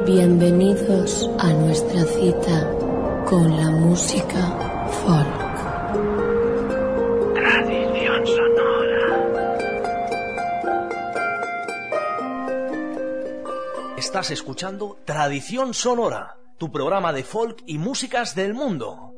Bienvenidos a nuestra cita con la música folk. Tradición sonora. Estás escuchando Tradición Sonora, tu programa de folk y músicas del mundo.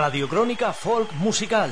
Radiocrónica Folk Musical,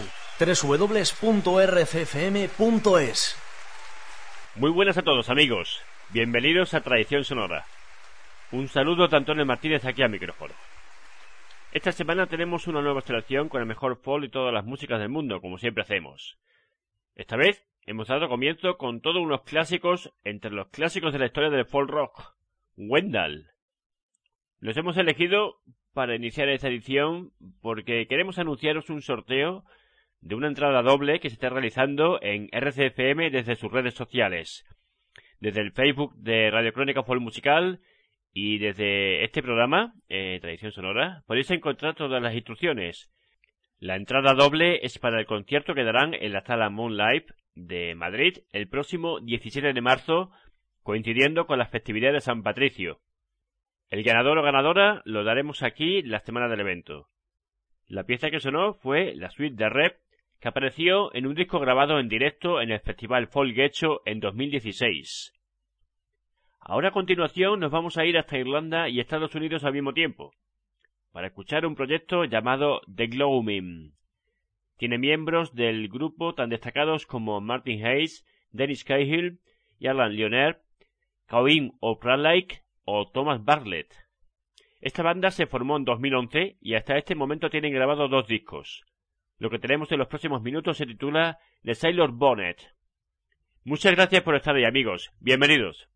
www.rcfm.es. Muy buenas a todos, amigos. Bienvenidos a Tradición Sonora. Un saludo de Antonio Martínez aquí al micrófono. Esta semana tenemos una nueva selección con el mejor folk y todas las músicas del mundo, como siempre hacemos. Esta vez hemos dado comienzo con todos unos clásicos entre los clásicos de la historia del folk rock, Wendal. Los hemos elegido para iniciar esta edición porque queremos anunciaros un sorteo de una entrada doble que se está realizando en RCFM desde sus redes sociales, desde el Facebook de Radiocrónica Folk Musical y desde este programa, Tradición Sonora, podéis encontrar todas las instrucciones. La entrada doble es para el concierto que darán en la Sala Moonlight de Madrid el próximo 17 de marzo, coincidiendo con las festividades de San Patricio. El ganador o ganadora lo daremos aquí la semana del evento. La pieza que sonó fue la suite de Rep, que apareció en un disco grabado en directo en el Festival Folk Getxo en 2016. Ahora a continuación nos vamos a ir hasta Irlanda y Estados Unidos al mismo tiempo, para escuchar un proyecto llamado The Gloaming. Tiene miembros del grupo tan destacados como Martin Hayes, Dennis Cahill, Alan Leonard, Colin O'Crallake o Thomas Bartlett. Esta banda se formó en 2011 y hasta este momento tienen grabado 2 discos. Lo que tenemos en los próximos minutos se titula The Sailor Bonnet. Muchas gracias por estar ahí, amigos. Bienvenidos.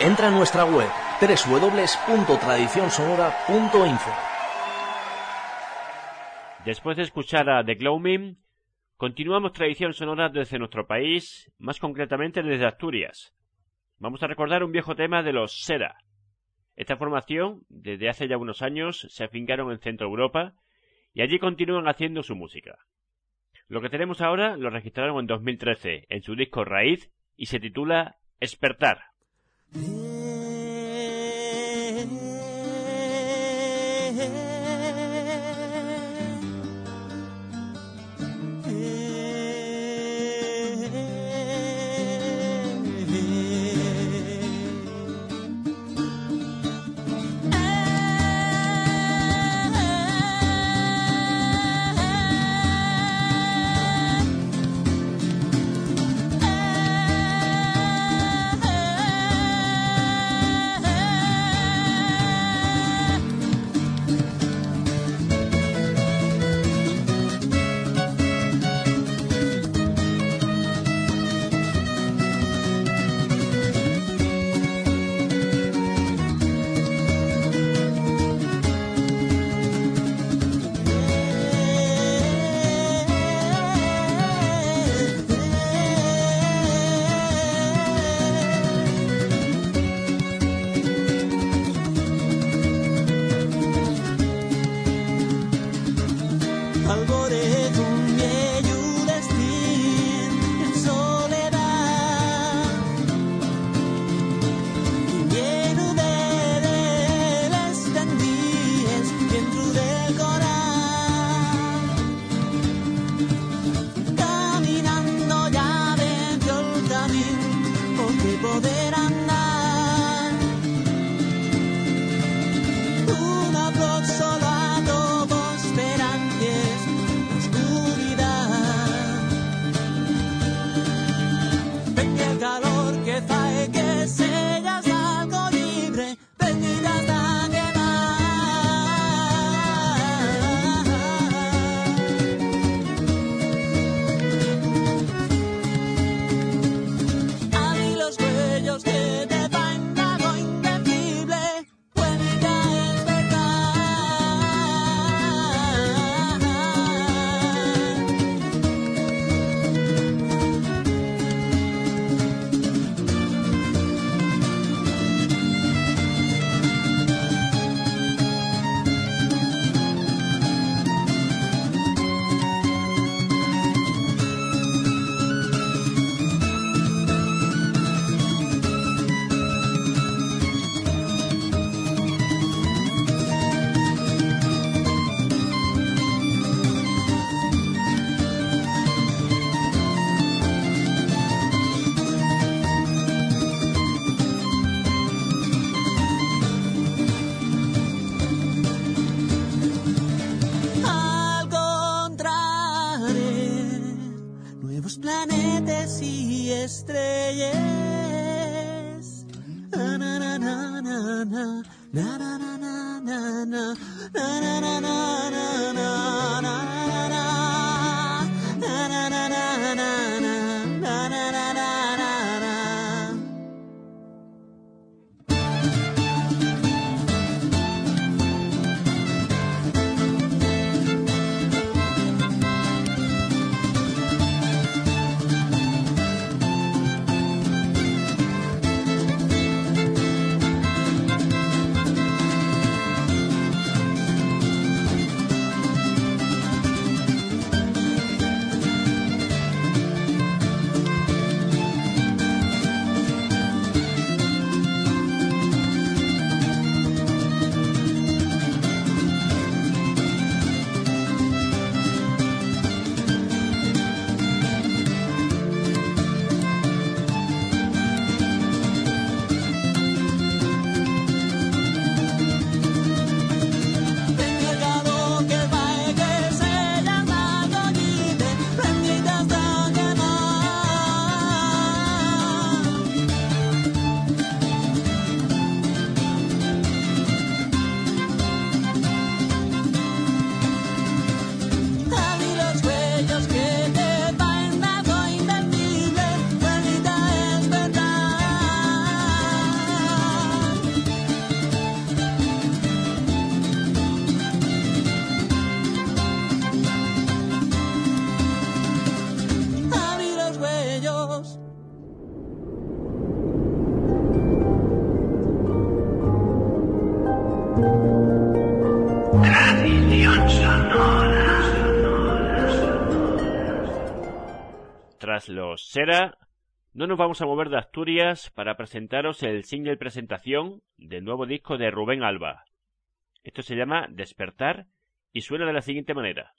Entra en nuestra web www.tradicionsonora.info. Después de escuchar a The Gloaming, continuamos Tradición Sonora desde nuestro país, más concretamente desde Asturias. Vamos a recordar un viejo tema de los Sera. Esta formación, desde hace ya unos años, se afincaron en Centro Europa y allí continúan haciendo su música. Lo que tenemos ahora lo registraron en 2013 en su disco Raíz y se titula Espertar. Estrellas. Na na na na na na na na na na na na na na na. Tras los Sera, no nos vamos a mover de Asturias para presentaros el single presentación del nuevo disco de Rubén Alba. Esto se llama Despertar y suena de la siguiente manera.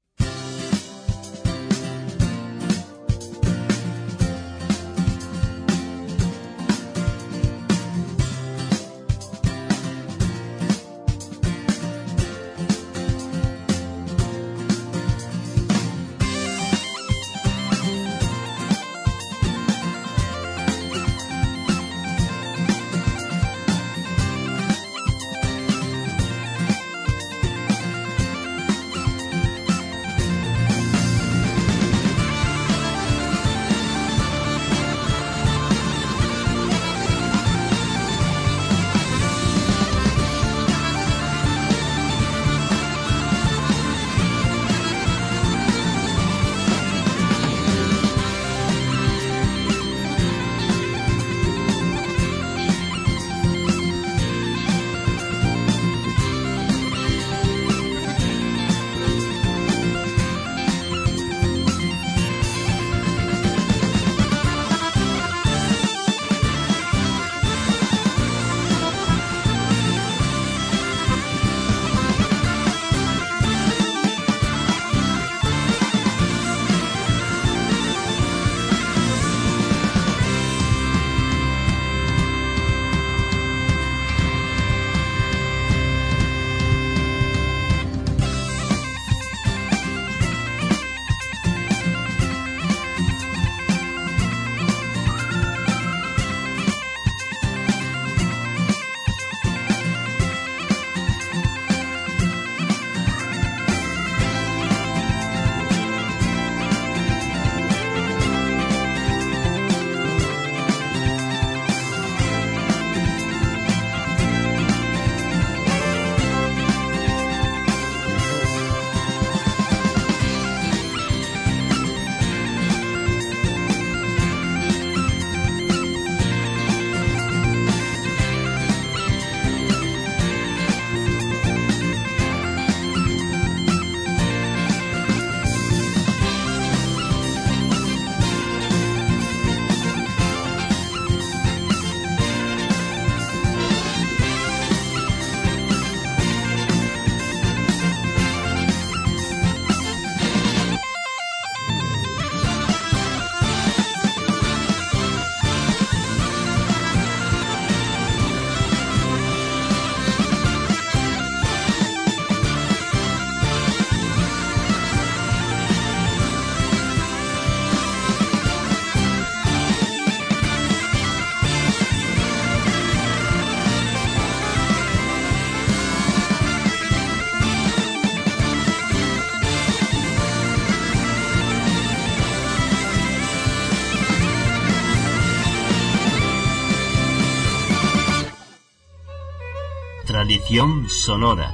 Tradición sonora.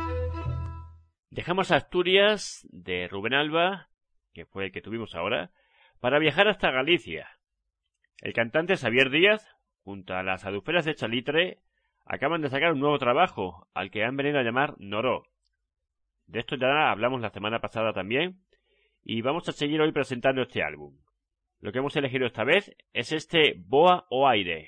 Dejamos Asturias de Rubén Alba, que fue el que tuvimos ahora, para viajar hasta Galicia. El cantante Xavier Díaz, junto a las Aduferas de Chalitre, acaban de sacar un nuevo trabajo, al que han venido a llamar Noró. De esto ya hablamos la semana pasada también, y vamos a seguir hoy presentando este álbum. Lo que hemos elegido esta vez es este Boa o Aire.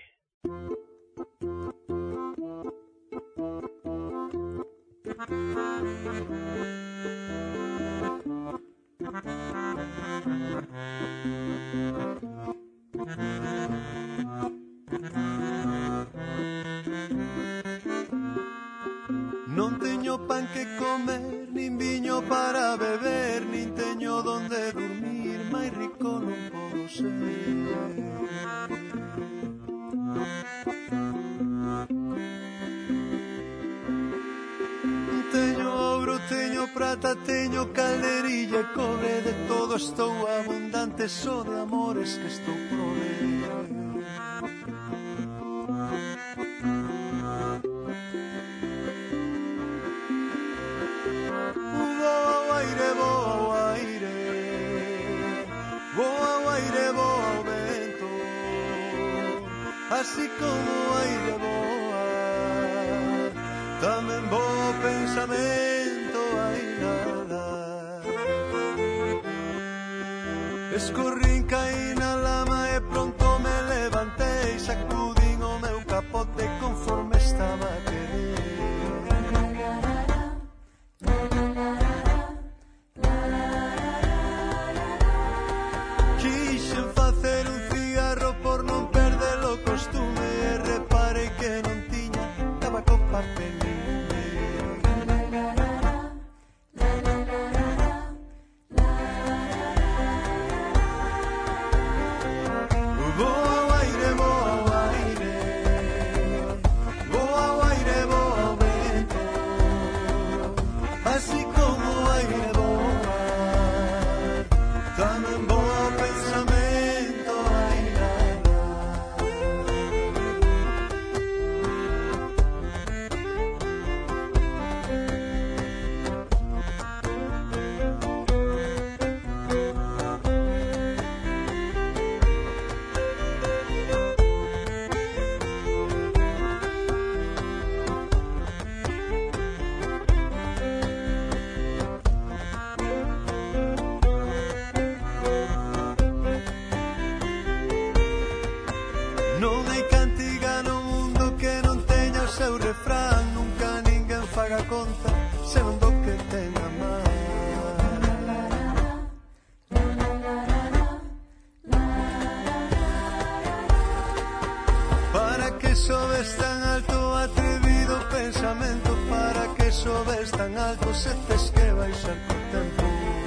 Non teño pan que comer, nin viño para beber, nin teño donde dormir, máis rico non podo ser. Teño ouro, teño prata, teño calderilla e cobre, de todo estou abundante, só de amores que estou por ver. Así como aire boa, tamén bo pensamento hai nada. Escorrín, caí na lama e pronto me levantei, sacudín o meu capote conforme estaba a querer. Quixen facer un cigarro por non perder o costume e reparei que non tiña tabaco papel. Non hai cantiga no mundo que non teña o seu refrán, nunca ninguén faga conta se non do que ten a man. Para que sobes tan alto, atrevido pensamento, para que sobes tan alto, se tes que baixar co tempo.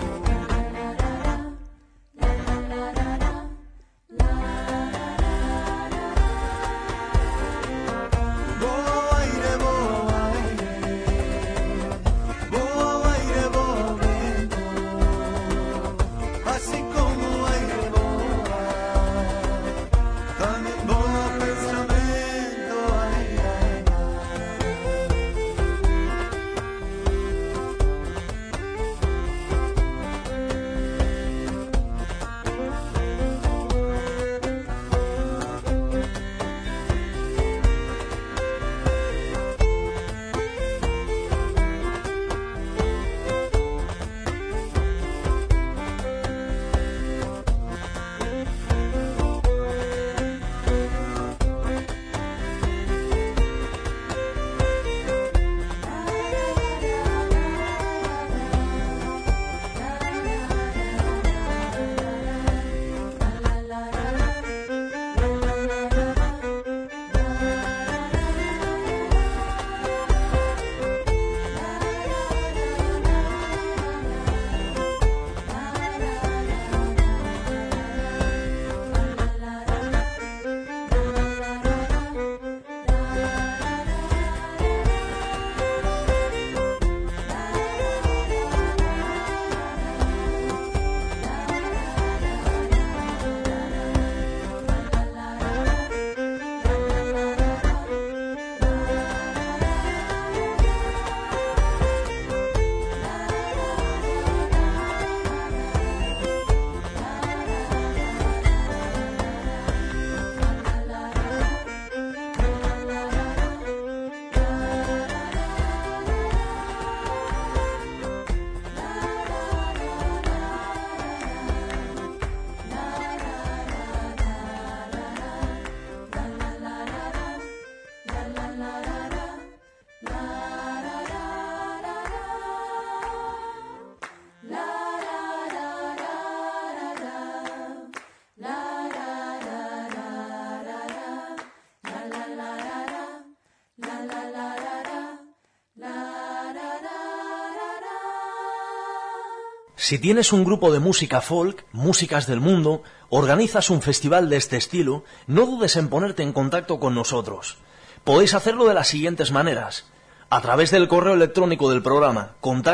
Si tienes un grupo de música folk, músicas del mundo, organizas un festival de este estilo, no dudes en ponerte en contacto con nosotros. Podéis hacerlo de las siguientes maneras: a través del correo electrónico del programa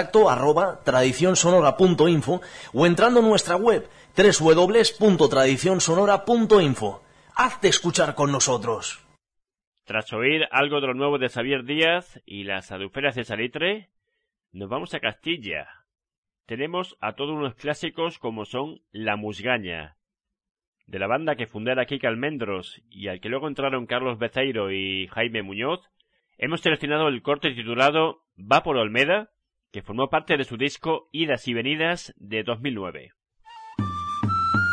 contacto@tradicionsonora.info o entrando en nuestra web www.tradicionsonora.info. Hazte escuchar con nosotros. Tras oír algo de lo nuevo de Xavier Díaz y las Aduferas de Salitre, nos vamos a Castilla. Tenemos a todos unos clásicos como son La Musgaña, de la banda que fundara Kike Almendros y al que luego entraron Carlos Beceiro y Jaime Muñoz. Hemos seleccionado el corte titulado Va por Olmeda, que formó parte de su disco Idas y Venidas de 2009.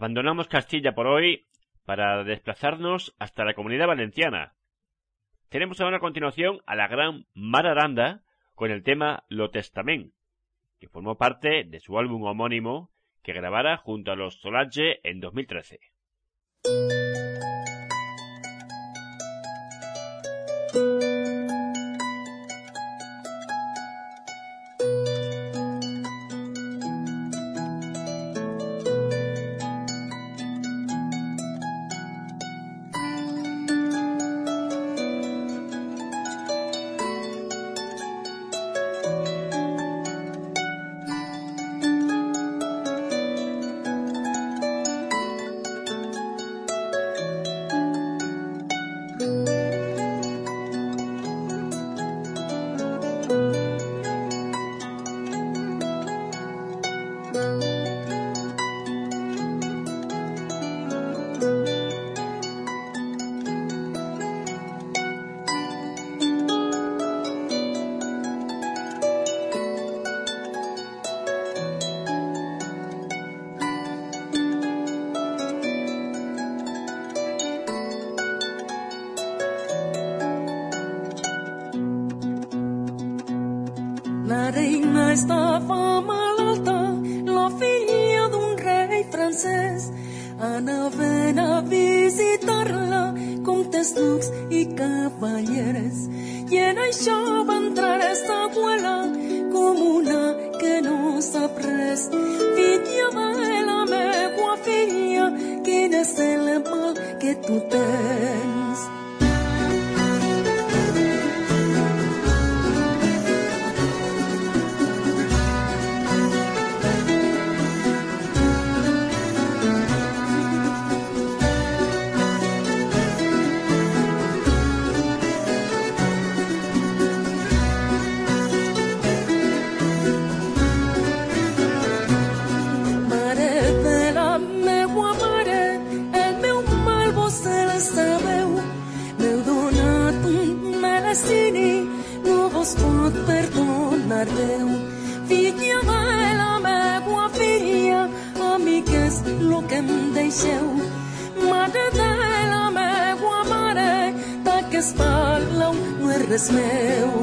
Abandonamos Castilla por hoy para desplazarnos hasta la Comunidad Valenciana. Tenemos ahora a continuación a la gran Mar Aranda con el tema Lo Testament, que formó parte de su álbum homónimo que grabara junto a los Solange en 2013. La reina estava malalta, la filla d'un rei francès. Anaven a visitar-la comtes, ducs i cavallers. I en això va entrar esta abuela com una que no sap res. Filla de la meua filla, quin és el mal que tu tens? No vos pot perdonar Déu. Filla de la meua filla, amigues, lo que em deixeu. Mare de la meua mare, taques parlau, no és res meu.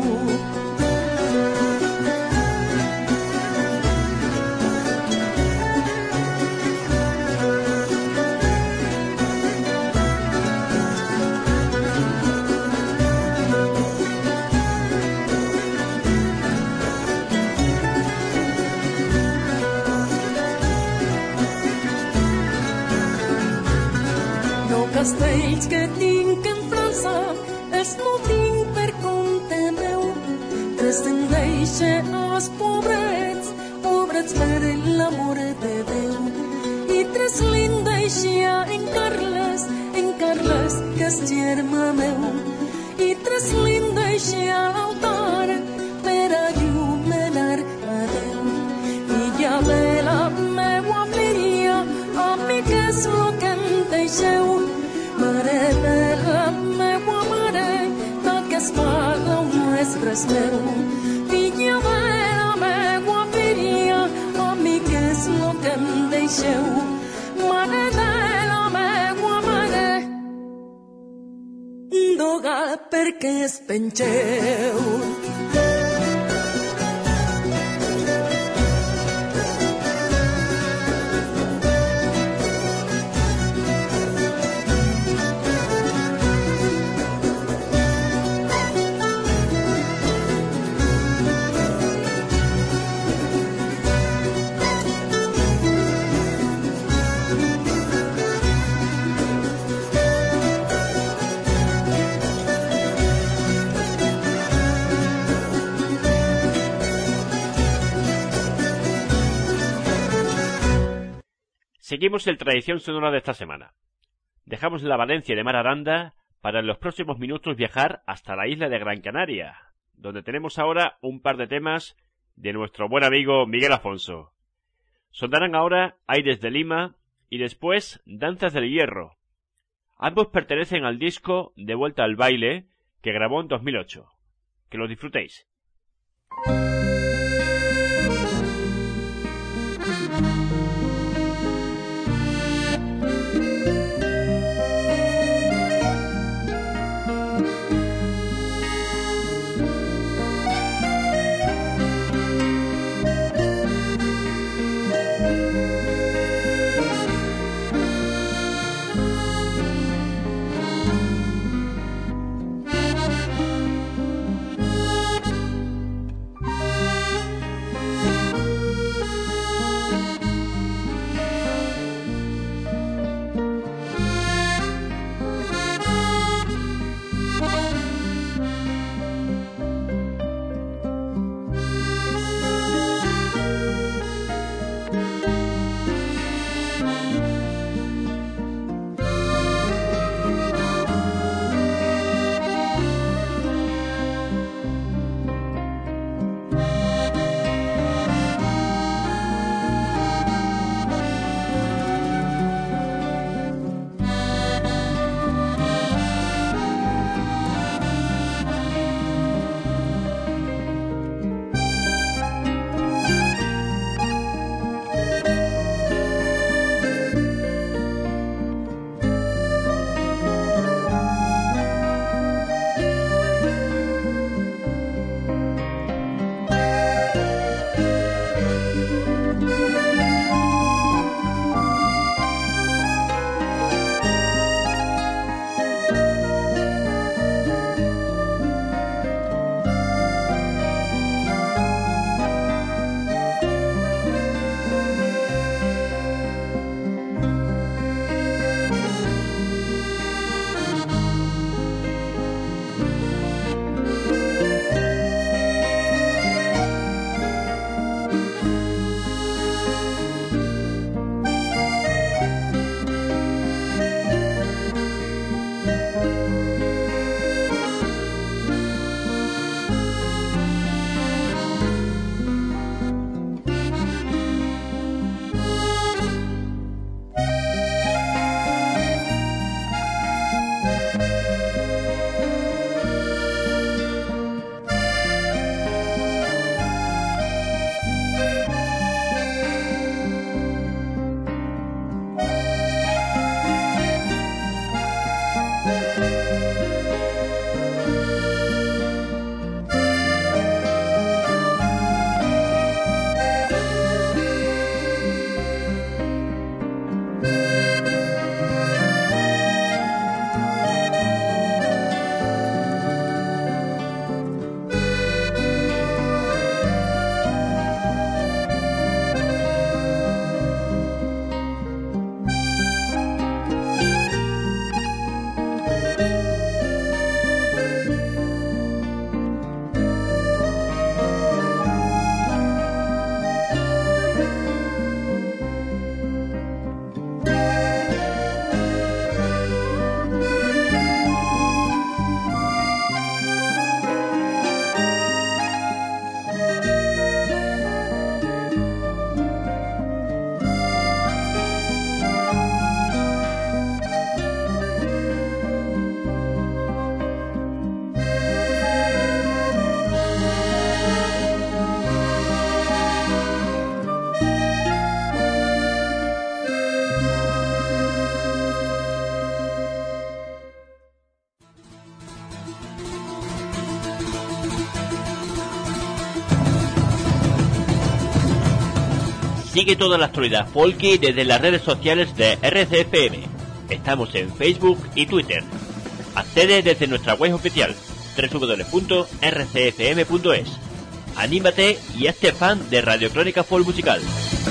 Castells que tinc en França els no tinc per compte meu. Tres em deixe els pobrets, pobrets per l'amor de Déu. I tres li'n deixia en Carles, que és germà meu. I tres li'n deixia a l'altar per allumenar a Déu. Filla de la meua filla, amigues, lo que em deixeu. Mare de la meua mare, taques parlau, no és res meu. Filla de la meua filla, amigues, lo que em deixeu. Mare de la meua mare, doga perquè es penxeu. Seguimos el Tradición Sonora de esta semana. Dejamos la Valencia de Mar Aranda para en los próximos minutos viajar hasta la isla de Gran Canaria, donde tenemos ahora un par de temas de nuestro buen amigo Miguel Afonso. Sonarán ahora Aires de Lima y después Danzas del Hierro. Ambos pertenecen al disco De Vuelta al Baile que grabó en 2008. Que lo disfrutéis. Sigue toda la actualidad folky desde las redes sociales de RCFM. Estamos en Facebook y Twitter. Accede desde nuestra web oficial www.rcfm.es. Anímate y hazte fan de Radio Crónica Folk Musical.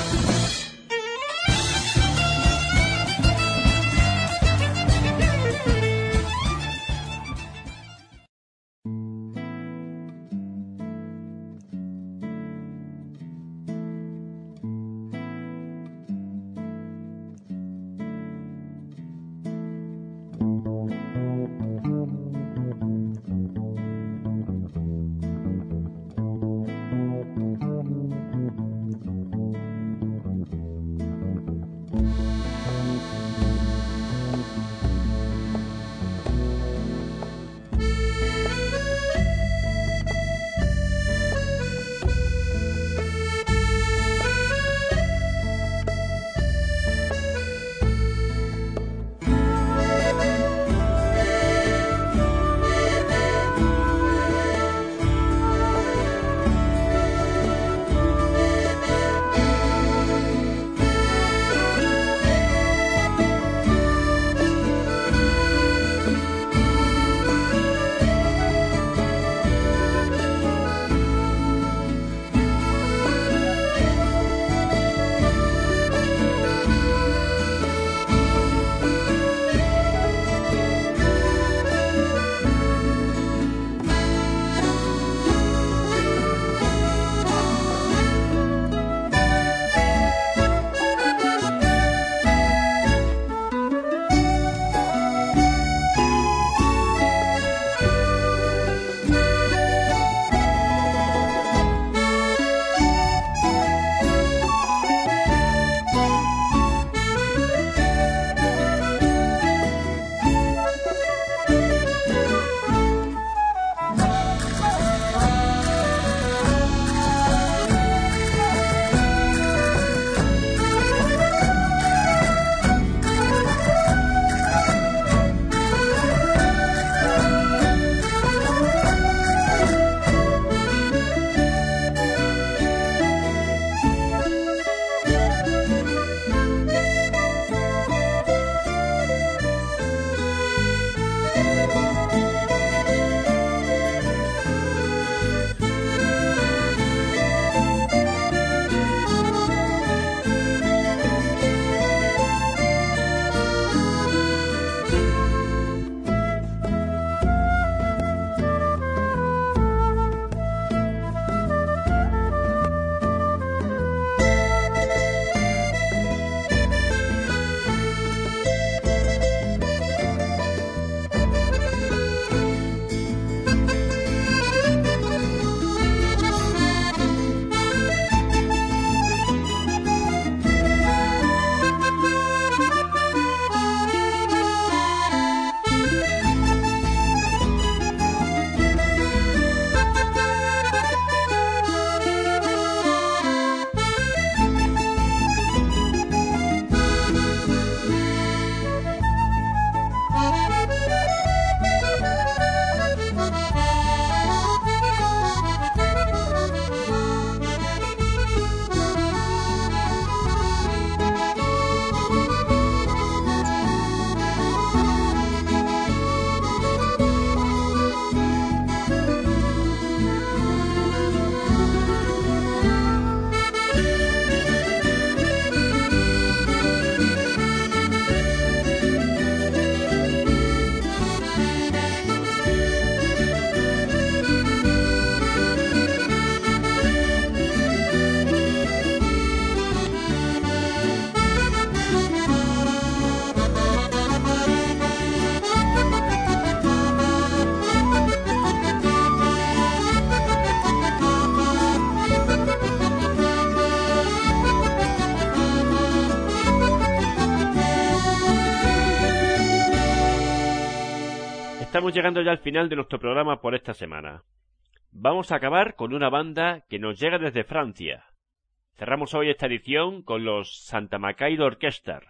Estamos llegando ya al final de nuestro programa por esta semana. Vamos a acabar con una banda que nos llega desde Francia. Cerramos hoy esta edición con los Santa Macaido Orchestra.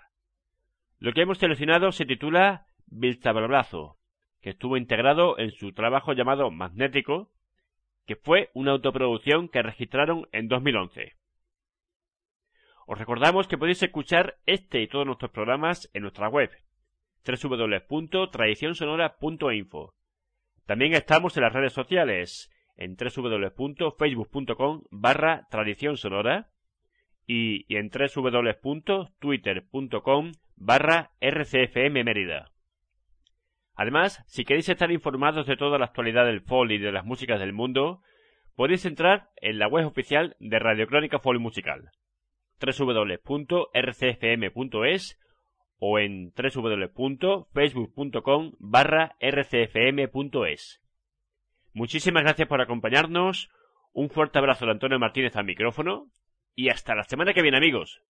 Lo que hemos seleccionado se titula Bilzabalazo, que estuvo integrado en su trabajo llamado Magnético, que fue una autoproducción que registraron en 2011. Os recordamos que podéis escuchar este y todos nuestros programas en nuestra web, www.tradicionsonora.info. También estamos en las redes sociales, en www.facebook.com/tradicionsonora y en www.twitter.com/rcfmmérida. Además, si queréis estar informados de toda la actualidad del folk y de las músicas del mundo, podéis entrar en la web oficial de Radio Crónica Folk Musical, www.rcfm.es o en www.facebook.com/rcfm.es. Muchísimas gracias por acompañarnos, un fuerte abrazo de Antonio Martínez al micrófono y hasta la semana que viene, amigos.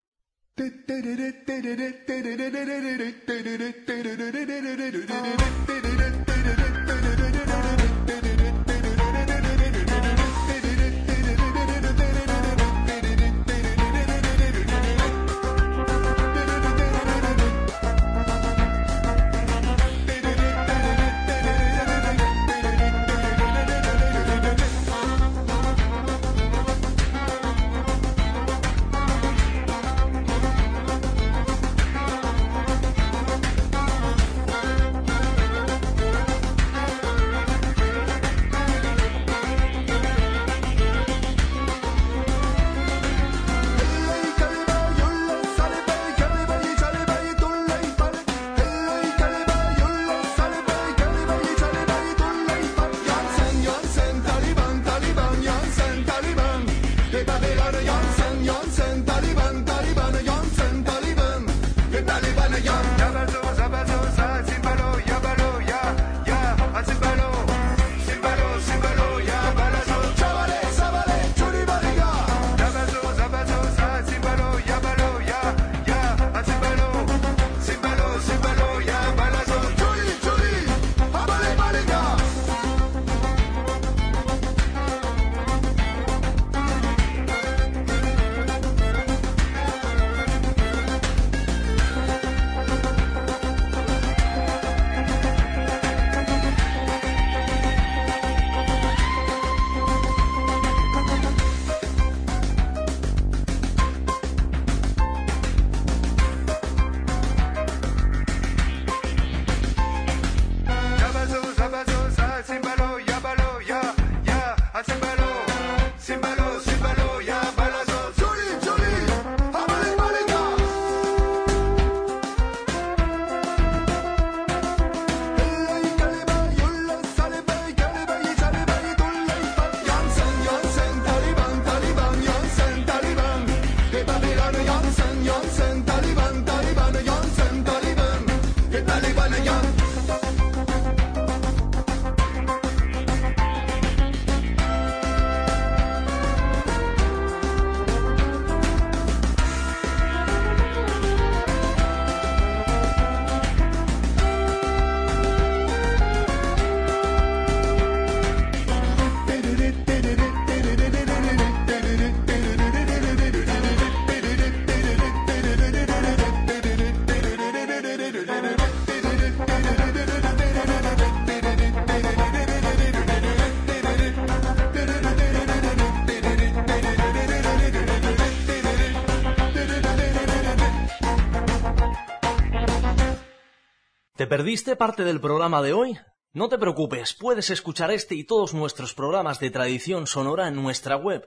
¿Te perdiste parte del programa de hoy? No te preocupes, puedes escuchar este y todos nuestros programas de Tradición Sonora en nuestra web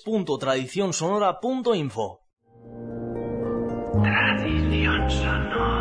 www.tradicionsonora.info. Tradición Sonora.